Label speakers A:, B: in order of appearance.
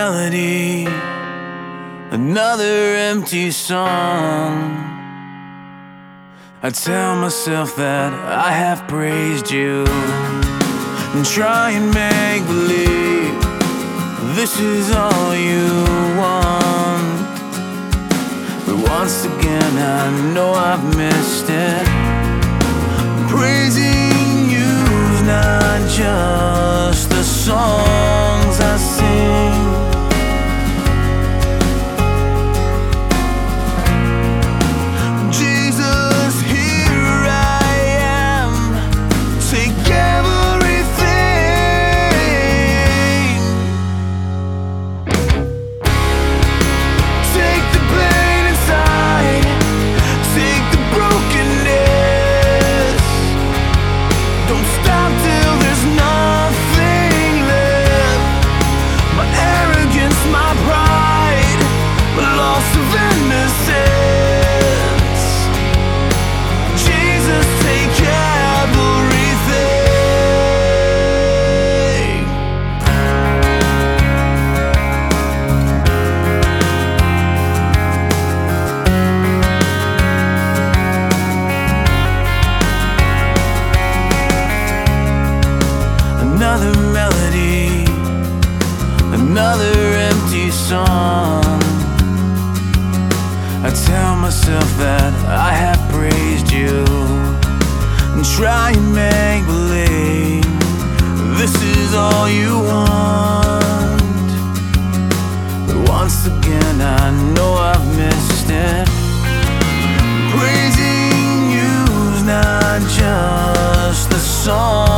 A: melody, another empty song. I tell myself that I have praised you and try and make believe this is all you want. But once again I know I've missed it. Praising you's not just the songs I sing. Another melody, another empty song. I tell myself that I have praised you and try and make believe this is all you want. But once again I know I've missed it. Praising you's not just the song